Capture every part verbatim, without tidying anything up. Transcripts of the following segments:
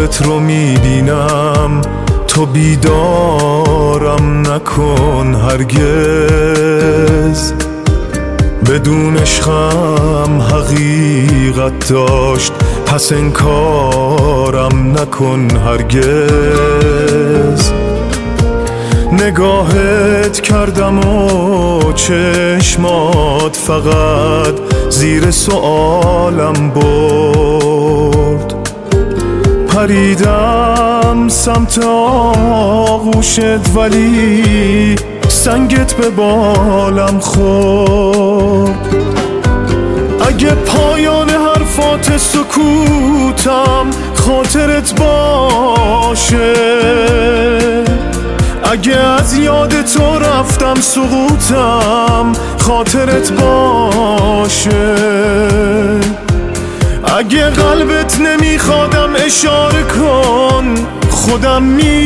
خوابت رو میبینم، تو بیدارم نکن هرگز. بدون عشقم حقیقت داشت، پس انکارم نکن هرگز. نگاهت کردم و چشمات فقط زیر سؤالم برد. پریدم سمت آغوشت ولی سنگت به بالم خورد. اگه پایان حرفات سکوتم خاطرت باشه، اگه از یاد تو رفتم سقوطم خاطرت باشه. اگه قلبت نمیخوادم اشاره کن، خودم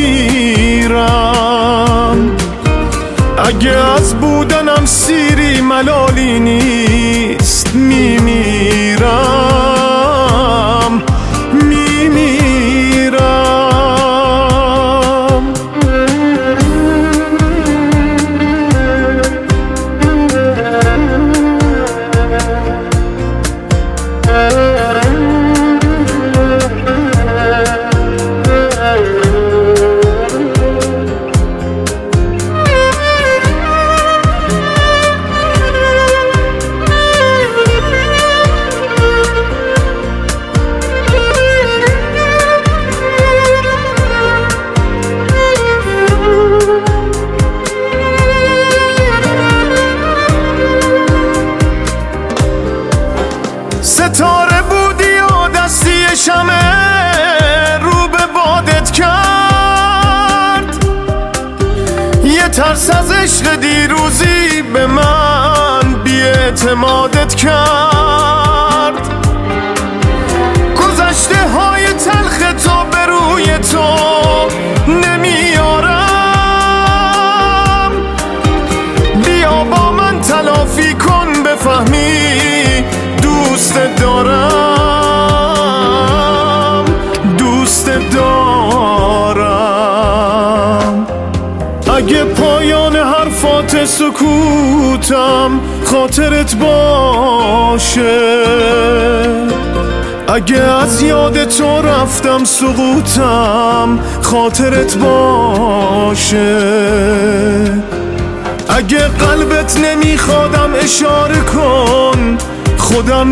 میرم. اگه از بودنم سیری ملالی نیست، میمیرم میمیرم. ستاره بودی و دستی شمع رو به بادت کرد. یه ترس از عشق دیروزی به من بی‌اعتمادت کرد. گذشته های تلخ تو به روی تو نمیارم. بیا با من تلافی کن بفهمی دوست دارم، دوست دارم. اگه پایان حرفات سکوتم خاطرت باشه، اگه از یاد تو رفتم سقوطم خاطرت باشه. اگه قلبت نمیخوادم اشاره کن، خودم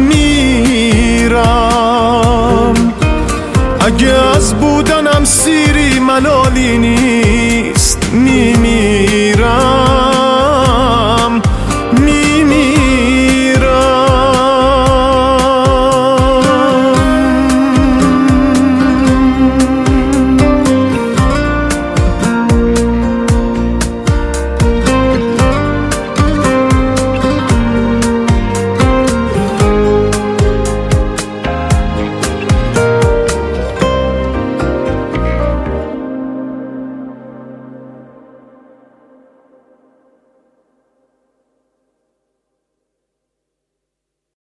میرم. اگه از بودنم سیری ملالی نیست، میمیرم.